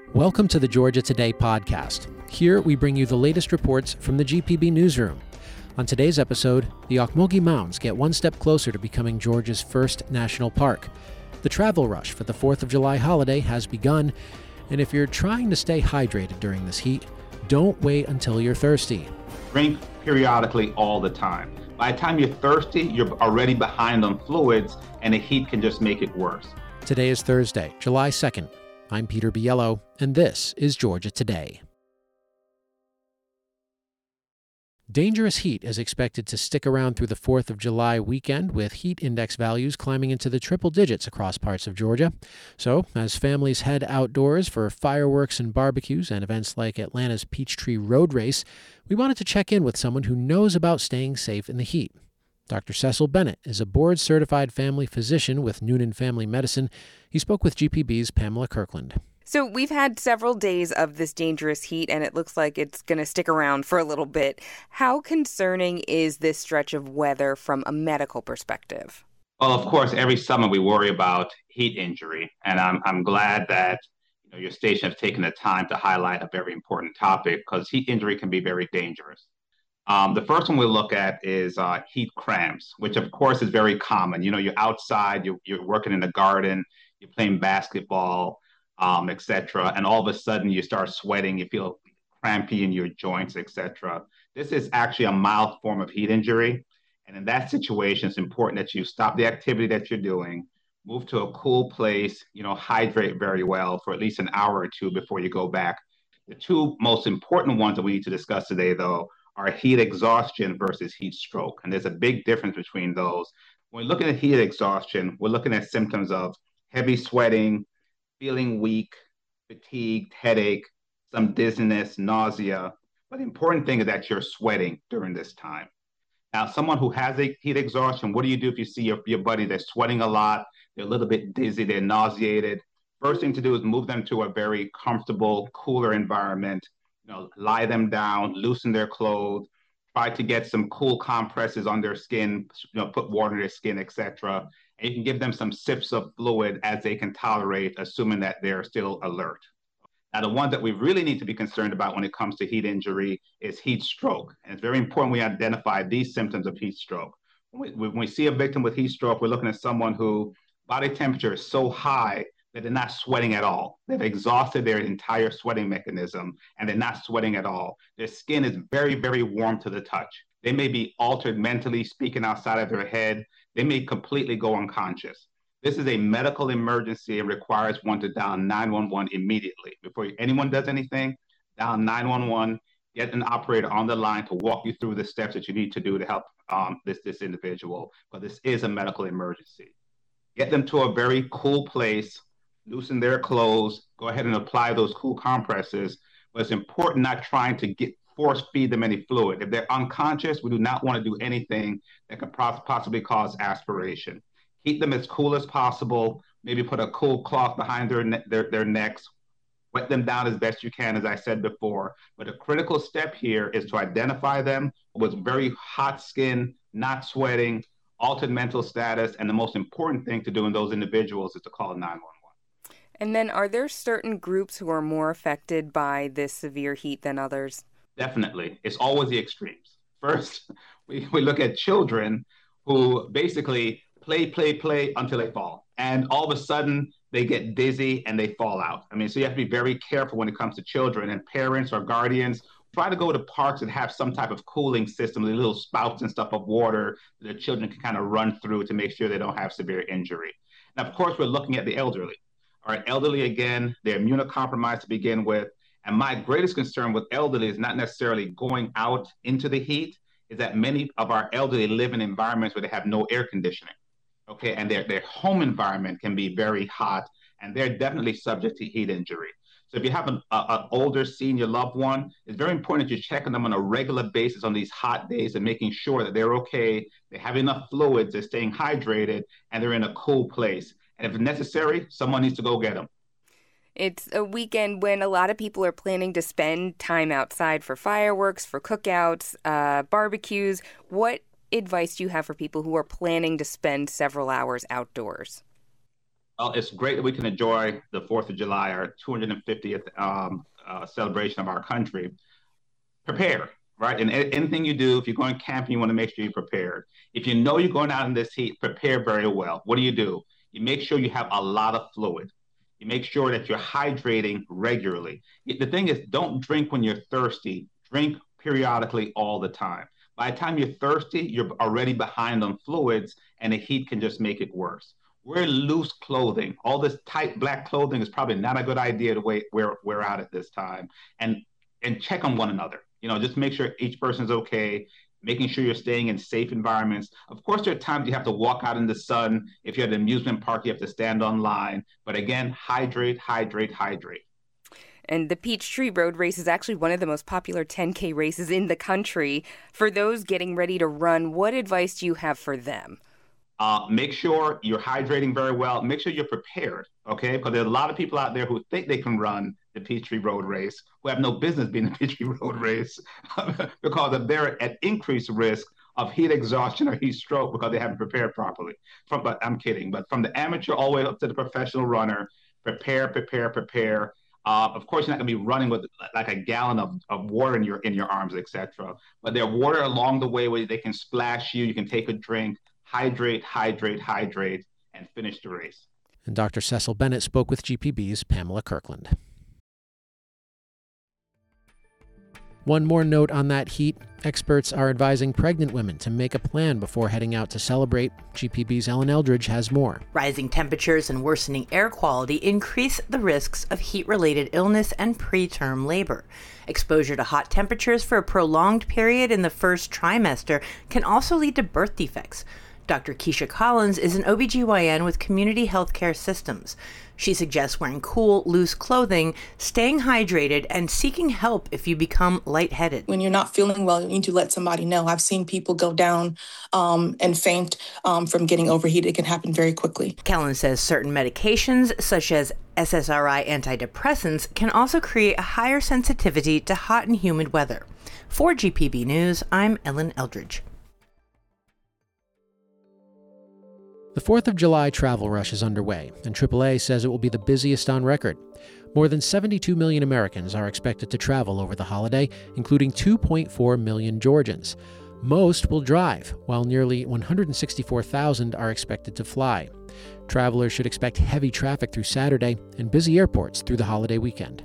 Welcome to the Georgia Today podcast. Here we bring you the latest reports from the GPB newsroom. On today's episode, the Ocmulgee Mounds get one step closer to becoming Georgia's first national park. The travel rush for the 4th of July holiday has begun, and if you're trying to stay hydrated during this heat, don't wait until you're thirsty. Drink periodically all the time. By the time you're thirsty, you're already behind on fluids, and the heat can just make it worse. Today is Thursday, July 2nd. I'm Peter Biello, and this is Georgia Today. Dangerous heat is expected to stick around through the 4th of July weekend, with heat index values climbing into the triple digits across parts of Georgia. So, as families head outdoors for fireworks and barbecues and events like Atlanta's Peachtree Road Race, we wanted to check in with someone who knows about staying safe in the heat. Dr. Cecil Bennett is a board-certified family physician with Noonan Family Medicine. He spoke with GPB's Pamela Kirkland. So we've had several days of this dangerous heat, and it looks like it's going to stick around for a little bit. How concerning is this stretch of weather from a medical perspective? Well, of course, every summer we worry about heat injury, and I'm glad that your station has taken the time to highlight a very important topic, because heat injury can be very dangerous. The first one we look at is heat cramps, which of course is very common. You're outside, you're working in the garden, you're playing basketball, etc. And all of a sudden you start sweating, you feel crampy in your joints, etc. This is actually a mild form of heat injury. And in that situation, it's important that you stop the activity that you're doing, move to a cool place, hydrate very well for at least an hour or two before you go back. The two most important ones that we need to discuss today, though, are heat exhaustion versus heat stroke. And there's a big difference between those. When we're looking at heat exhaustion, we're looking at symptoms of heavy sweating, feeling weak, fatigued, headache, some dizziness, nausea. But the important thing is that you're sweating during this time. Now, someone who has a heat exhaustion, what do you do if you see your buddy that's sweating a lot, they're a little bit dizzy, they're nauseated? First thing to do is move them to a very comfortable, cooler environment. Lie them down, loosen their clothes, try to get some cool compresses on their skin, put water in their skin, etc. And you can give them some sips of fluid as they can tolerate, assuming that they're still alert. Now, the one that we really need to be concerned about when it comes to heat injury is heat stroke. And it's very important we identify these symptoms of heat stroke. When we see a victim with heat stroke, we're looking at someone whose body temperature is so high that they're not sweating at all. They've exhausted their entire sweating mechanism, and they're not sweating at all. Their skin is very, very warm to the touch. They may be altered mentally, speaking outside of their head. They may completely go unconscious. This is a medical emergency and requires one to dial 911 immediately. Before anyone does anything, dial 911, get an operator on the line to walk you through the steps that you need to do to help this individual. But this is a medical emergency. Get them to a very cool place, loosen their clothes, go ahead and apply those cool compresses. But it's important not trying to force feed them any fluid. If they're unconscious, we do not want to do anything that could possibly cause aspiration. Keep them as cool as possible. Maybe put a cool cloth behind their necks. Wet them down as best you can, as I said before. But a critical step here is to identify them with very hot skin, not sweating, altered mental status, and the most important thing to do in those individuals is to call 911. And then are there certain groups who are more affected by this severe heat than others? Definitely. It's always the extremes. First, we look at children who basically play until they fall. And all of a sudden, they get dizzy and they fall out. So you have to be very careful when it comes to children, and parents or guardians try to go to parks that have some type of cooling system, the little spouts and stuff of water that the children can kind of run through to make sure they don't have severe injury. And of course, we're looking at the elderly. All right, elderly, again, they're immunocompromised to begin with. And my greatest concern with elderly is not necessarily going out into the heat, is that many of our elderly live in environments where they have no air conditioning. Okay, and their home environment can be very hot, and they're definitely subject to heat injury. So if you have an older senior loved one, it's very important that you check on them on a regular basis on these hot days and making sure that they're okay, they have enough fluids, they're staying hydrated, and they're in a cool place. And if necessary, someone needs to go get them. It's a weekend when a lot of people are planning to spend time outside for fireworks, for cookouts, barbecues. What advice do you have for people who are planning to spend several hours outdoors? Well, it's great that we can enjoy the 4th of July, our 250th celebration of our country. Prepare, right? And anything you do, if you're going camping, you want to make sure you're prepared. If you know you're going out in this heat, prepare very well. What do? You make sure you have a lot of fluid. You make sure that you're hydrating regularly. The thing is, don't drink when you're thirsty. Drink periodically all the time. By the time you're thirsty, you're already behind on fluids, and the heat can just make it worse. Wear loose clothing. All this tight black clothing is probably not a good idea to wear out at this time. And check on one another. Just make sure each person's okay, making sure you're staying in safe environments. Of course, there are times you have to walk out in the sun. If you're at an amusement park, you have to stand on line. But again, hydrate, hydrate, hydrate. And the Peachtree Road Race is actually one of the most popular 10K races in the country. For those getting ready to run, what advice do you have for them? Make sure you're hydrating very well. Make sure you're prepared, okay? Because there's a lot of people out there who think they can run the Peachtree Road Race, who have no business being the Peachtree Road Race because they're at increased risk of heat exhaustion or heat stroke because they haven't prepared properly. But I'm kidding. But from the amateur all the way up to the professional runner, prepare. Of course, you're not going to be running with like a gallon of water in your arms, etc. But there's water along the way where they can splash you. You can take a drink. Hydrate, and finish the race. And Dr. Cecil Bennett spoke with GPB's Pamela Kirkland. One more note on that heat. Experts are advising pregnant women to make a plan before heading out to celebrate. GPB's Ellen Eldridge has more. Rising temperatures and worsening air quality increase the risks of heat-related illness and preterm labor. Exposure to hot temperatures for a prolonged period in the first trimester can also lead to birth defects. Dr. Keisha Collins is an OBGYN with Community Healthcare Systems. She suggests wearing cool, loose clothing, staying hydrated, and seeking help if you become lightheaded. When you're not feeling well, you need to let somebody know. I've seen people go down and faint from getting overheated. It can happen very quickly. Collins says certain medications, such as SSRI antidepressants, can also create a higher sensitivity to hot and humid weather. For GPB News, I'm Ellen Eldridge. The 4th of July travel rush is underway, and AAA says it will be the busiest on record. More than 72 million Americans are expected to travel over the holiday, including 2.4 million Georgians. Most will drive, while nearly 164,000 are expected to fly. Travelers should expect heavy traffic through Saturday and busy airports through the holiday weekend.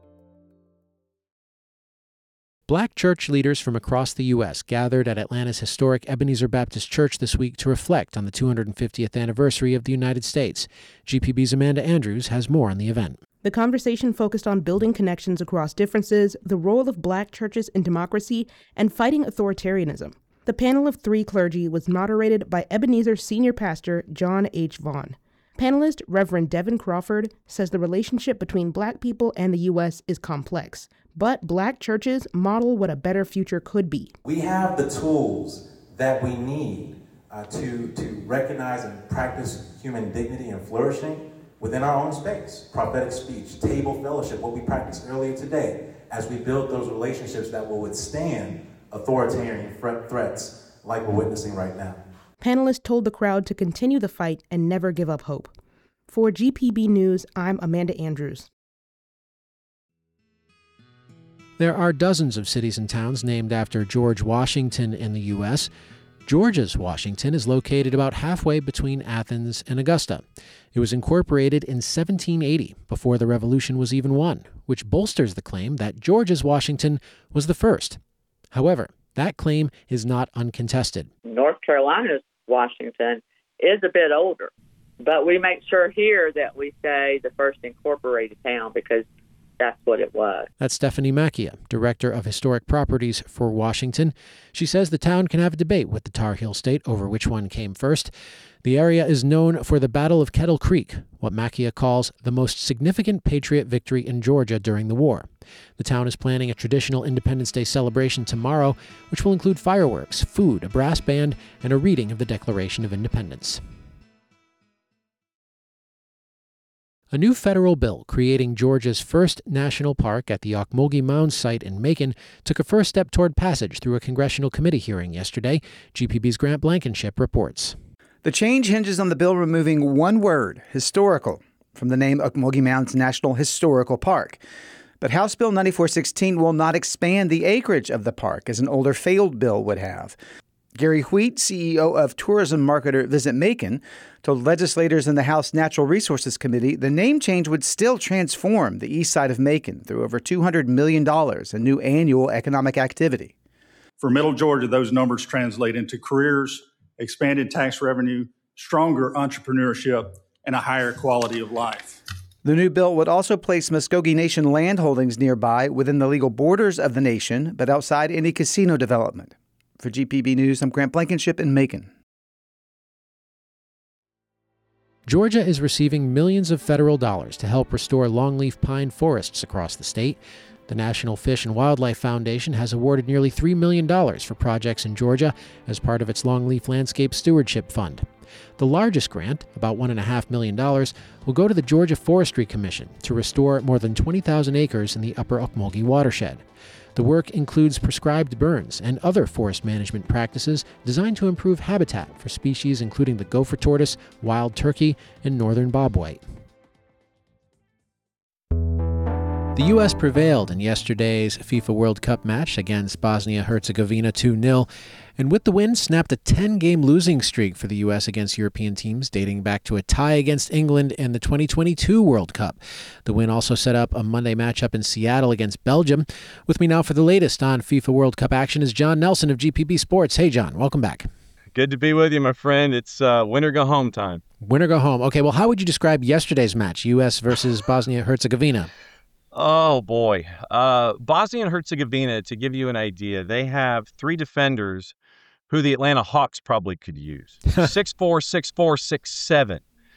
Black church leaders from across the U.S. gathered at Atlanta's historic Ebenezer Baptist Church this week to reflect on the 250th anniversary of the United States. GPB's Amanda Andrews has more on the event. The conversation focused on building connections across differences, the role of black churches in democracy, and fighting authoritarianism. The panel of 3 clergy was moderated by Ebenezer's senior pastor, John H. Vaughn. Panelist Reverend Devin Crawford says the relationship between black people and the U.S. is complex, but black churches model what a better future could be. We have the tools that we need to recognize and practice human dignity and flourishing within our own space. Prophetic speech, table fellowship, what we practiced earlier today, as we build those relationships that will withstand authoritarian threats like we're witnessing right now. Panelists told the crowd to continue the fight and never give up hope. For GPB News, I'm Amanda Andrews. There are dozens of cities and towns named after George Washington in the U.S. Georgia's Washington is located about halfway between Athens and Augusta. It was incorporated in 1780, before the Revolution was even won, which bolsters the claim that Georgia's Washington was the first. However, that claim is not uncontested. North Carolina's Washington is a bit older, but we make sure here that we say the first incorporated town because that's what it was. That's Stephanie Macchia, Director of Historic Properties for Washington. She says the town can have a debate with the Tar Heel State over which one came first. The area is known for the Battle of Kettle Creek, what Macchia calls the most significant Patriot victory in Georgia during the war. The town is planning a traditional Independence Day celebration tomorrow, which will include fireworks, food, a brass band, and a reading of the Declaration of Independence. A new federal bill creating Georgia's first national park at the Ocmulgee Mound site in Macon took a first step toward passage through a congressional committee hearing yesterday. GPB's Grant Blankenship reports. The change hinges on the bill removing one word, historical, from the name Ocmulgee Mountains National Historical Park. But House Bill 9416 will not expand the acreage of the park as an older failed bill would have. Gary Wheat, CEO of tourism marketer Visit Macon, told legislators in the House Natural Resources Committee the name change would still transform the east side of Macon through over $200 million in new annual economic activity. For Middle Georgia, those numbers translate into careers, expanded tax revenue, stronger entrepreneurship, and a higher quality of life. The new bill would also place Muskogee Nation land holdings nearby within the legal borders of the nation, but outside any casino development. For GPB News, I'm Grant Blankenship in Macon. Georgia is receiving millions of federal dollars to help restore longleaf pine forests across the state. The National Fish and Wildlife Foundation has awarded nearly $3 million for projects in Georgia as part of its Longleaf Landscape Stewardship Fund. The largest grant, about $1.5 million, will go to the Georgia Forestry Commission to restore more than 20,000 acres in the Upper Ocmulgee watershed. The work includes prescribed burns and other forest management practices designed to improve habitat for species including the gopher tortoise, wild turkey, and northern bobwhite. The U.S. prevailed in yesterday's FIFA World Cup match against Bosnia-Herzegovina 2-0, and with the win snapped a 10-game losing streak for the U.S. against European teams dating back to a tie against England in the 2022 World Cup. The win also set up a Monday matchup in Seattle against Belgium. With me now for the latest on FIFA World Cup action is John Nelson of GPB Sports. Hey, John, welcome back. Good to be with you, my friend. It's win or go home time. Win or go home. Okay, well, how would you describe yesterday's match, U.S. versus Bosnia-Herzegovina? Oh, boy. Bosnia and Herzegovina, to give you an idea, they have three defenders who the Atlanta Hawks probably could use. 6'4", 6'4", 6'7".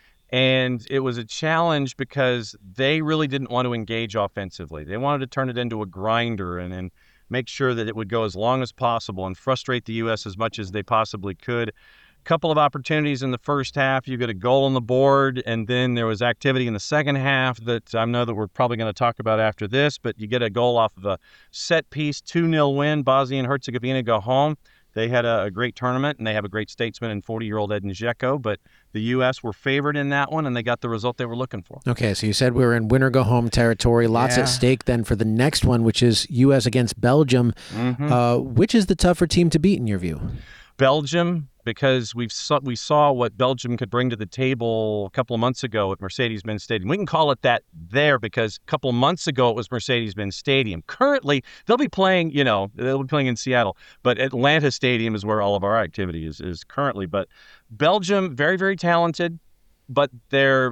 And it was a challenge because they really didn't want to engage offensively. They wanted to turn it into a grinder and make sure that it would go as long as possible and frustrate the U.S. as much as they possibly could. Couple of opportunities in the first half. You get a goal on the board, and then there was activity in the second half that I know that we're probably going to talk about after this, but you get a goal off of a set piece, 2-0 win. Bosnia and Herzegovina go home. They had a great tournament, and they have a great statesman in 40-year-old Edin Dzeko, but the U.S. were favored in that one, and they got the result they were looking for. Okay, so you said we were in win-or-go-home territory. Lots at stake then for the next one, which is U.S. against Belgium. Which is the tougher team to beat in your view? Belgium, because we saw what Belgium could bring to the table a couple of months ago at Mercedes-Benz Stadium. We can call it that there because a couple of months ago it was Mercedes-Benz Stadium. Currently, they'll be playing in Seattle, but Atlanta Stadium is where all of our activity is currently. But Belgium, very, very talented, but their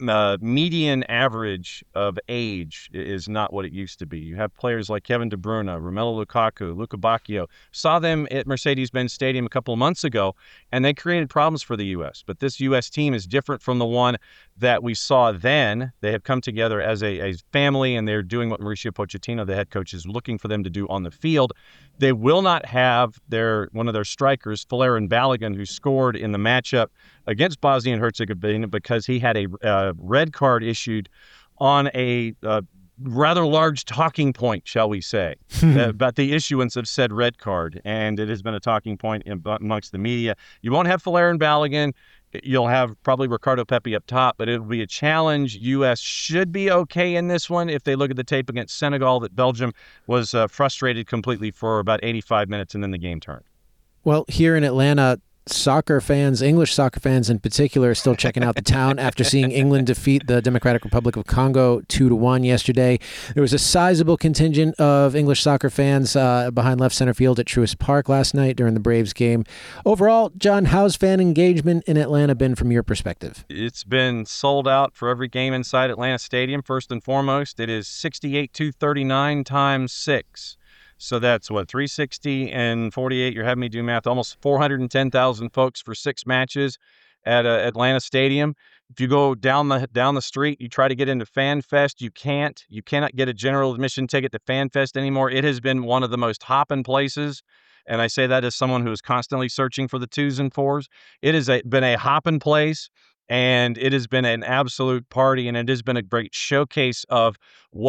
median average of age is not what it used to be. You have players like Kevin De Bruyne, Romelu Lukaku, Luka Bacchio. Saw them at Mercedes-Benz Stadium a couple of months ago, and they created problems for the U.S. But this U.S. team is different from the one that we saw then. They have come together as a family, and they're doing what Mauricio Pochettino, the head coach, is looking for them to do on the field. They will not have one of their strikers, Folarin Balogun, who scored in the matchup against Bosnia and Herzegovina because he had a red card issued on a rather large talking point, shall we say, about the issuance of said red card. And it has been a talking point amongst the media. You won't have Folarin Balogun. You'll have probably Ricardo Pepi up top, but it'll be a challenge. U.S. should be okay in this one if they look at the tape against Senegal that Belgium was frustrated completely for about 85 minutes and then the game turned. Well, here in Atlanta, soccer fans, English soccer fans in particular, are still checking out the town after seeing England defeat the Democratic Republic of Congo 2-1 yesterday. There was a sizable contingent of English soccer fans behind left center field at Truist Park last night during the Braves game. Overall, John, how's fan engagement in Atlanta been from your perspective? It's been sold out for every game inside Atlanta Stadium. First and foremost, it is 68,239 times 6. So that's 360 and 48. You're having me do math. Almost 410,000 folks for 6 matches at Atlanta Stadium. If you go down the street, you try to get into Fan Fest, you can't. You cannot get a general admission ticket to Fan Fest anymore. It has been one of the most hopping places. And I say that as someone who is constantly searching for the 2s and 4s. It has been a hopping place. And it has been an absolute party, and it has been a great showcase of what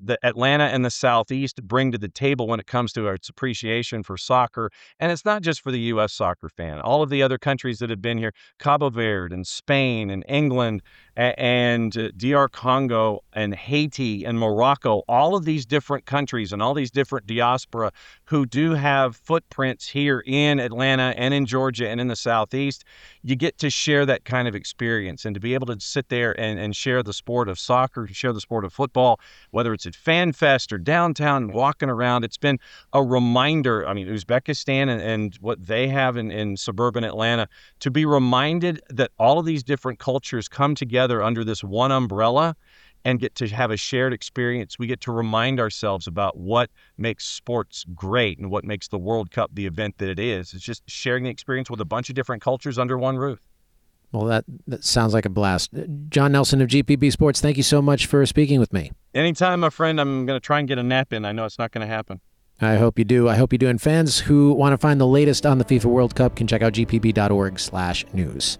that Atlanta and the Southeast bring to the table when it comes to its appreciation for soccer. And it's not just for the U.S. soccer fan. All of the other countries that have been here, Cabo Verde and Spain and England and DR Congo and Haiti and Morocco, all of these different countries and all these different diaspora who do have footprints here in Atlanta and in Georgia and in the Southeast, you get to share that kind of experience and to be able to sit there and share the sport of soccer, share the sport of football, whether it's at Fan Fest or downtown walking around. It's been a reminder. I mean, Uzbekistan and what they have in suburban Atlanta, to be reminded that all of these different cultures come together under this one umbrella and get to have a shared experience. We get to remind ourselves about what makes sports great and what makes the World Cup the event that it is. It's just sharing the experience with a bunch of different cultures under one roof. Well, that sounds like a blast. John Nelson of GPB Sports, thank you so much for speaking with me. Anytime, my friend. I'm going to try and get a nap in. I know it's not going to happen. I hope you do. And fans who want to find the latest on the FIFA World Cup can check out gpb.org/news.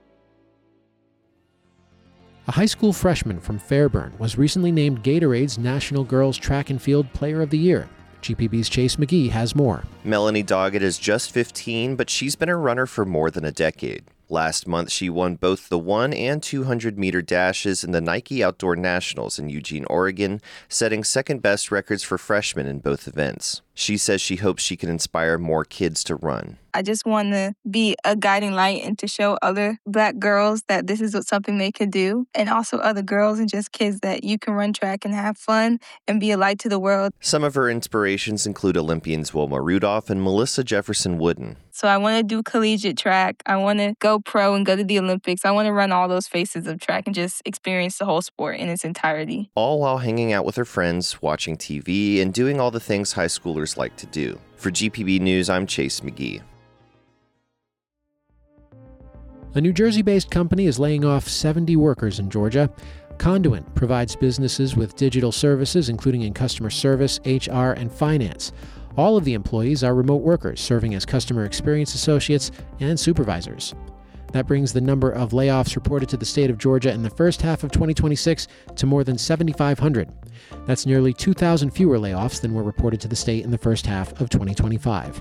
A high school freshman from Fairburn was recently named Gatorade's National Girls Track and Field Player of the Year. GPB's Chase McGee has more. Melanie Doggett is just 15, but she's been a runner for more than a decade. Last month, she won both the 1 and 200-meter dashes in the Nike Outdoor Nationals in Eugene, Oregon, setting second-best records for freshmen in both events. She says she hopes she can inspire more kids to run. I just want to be a guiding light and to show other Black girls that this is something they could do, and also other girls and just kids that you can run track and have fun and be a light to the world. Some of her inspirations include Olympians Wilma Rudolph and Melissa Jefferson Wooden. So I want to do collegiate track. I want to go pro and go to the Olympics. I want to run all those phases of track and just experience the whole sport in its entirety. All while hanging out with her friends, watching TV, and doing all the things high schoolers like to do. For GPB News, I'm Chase McGee. A New Jersey-based company is laying off 70 workers in Georgia. Conduent provides businesses with digital services, including in customer service, HR, and finance. All of the employees are remote workers, serving as customer experience associates and supervisors. That brings the number of layoffs reported to the state of Georgia in the first half of 2026 to more than 7,500. That's nearly 2,000 fewer layoffs than were reported to the state in the first half of 2025.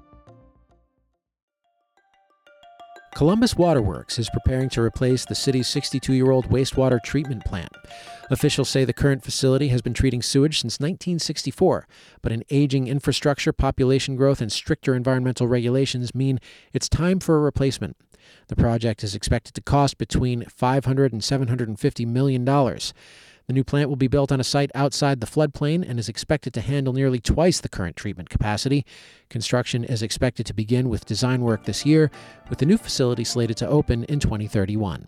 Columbus Waterworks is preparing to replace the city's 62-year-old wastewater treatment plant. Officials say the current facility has been treating sewage since 1964, but an aging infrastructure, population growth, and stricter environmental regulations mean it's time for a replacement. The project is expected to cost between $500 and $750 million. The new plant will be built on a site outside the floodplain and is expected to handle nearly twice the current treatment capacity. Construction is expected to begin with design work this year, with the new facility slated to open in 2031.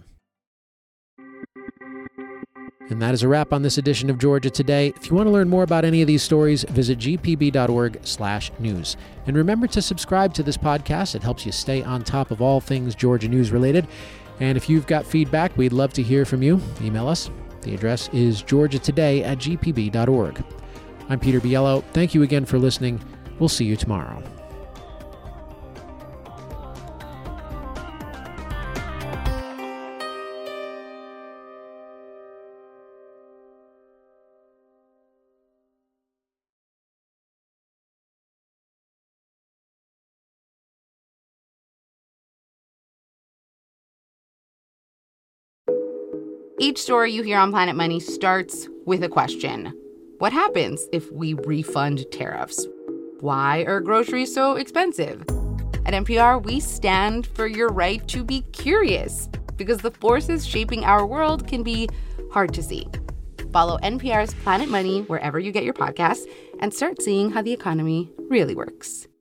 And that is a wrap on this edition of Georgia Today. If you want to learn more about any of these stories, visit gpb.org/news. And remember to subscribe to this podcast. It helps you stay on top of all things Georgia news related. And if you've got feedback, we'd love to hear from you. Email us. The address is georgiatoday@gpb.org. I'm Peter Biello. Thank you again for listening. We'll see you tomorrow. Each story you hear on Planet Money starts with a question. What happens if we refund tariffs? Why are groceries so expensive? At NPR, we stand for your right to be curious, because the forces shaping our world can be hard to see. Follow NPR's Planet Money wherever you get your podcasts and start seeing how the economy really works.